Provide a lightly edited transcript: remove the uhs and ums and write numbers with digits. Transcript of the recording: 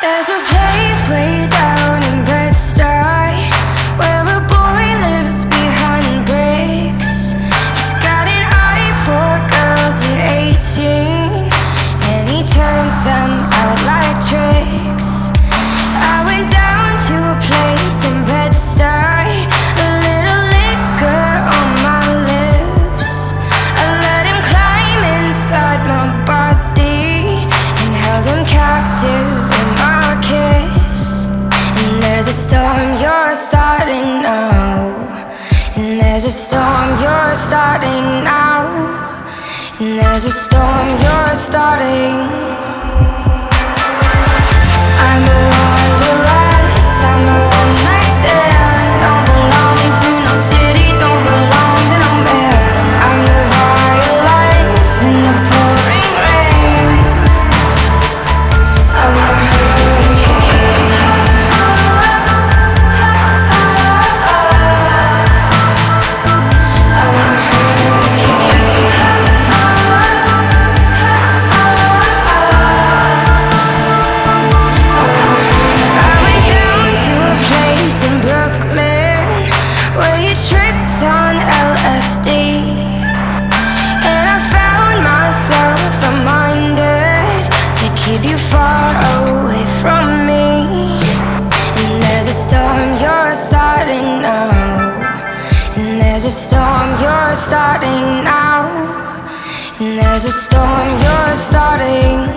There's a place way down in Bed-Stuy where a boy lives behind bricks. He's got an eye for girls at 18, and he turns them out like tricks. I went down to a place in Bed-Stuy, a little liquor on my lips. I let him climb inside my body and held him captive in my kiss. And there's a storm you're starting now, and there's a storm you're starting now, and there's a storm you're starting. I'm a wanderess, I'm a one-night stand. Don't belong to no city, don't belong to no man. I'm the violence in the pouring rain. I'm a hurricane. I'm a hurricane. I went down to a place in Brooklyn where you tripped on LSD, and I found myself reminded to keep you far away from me. And there's a storm you're starting now, and there's a storm you're starting now, and there's a storm you're starting.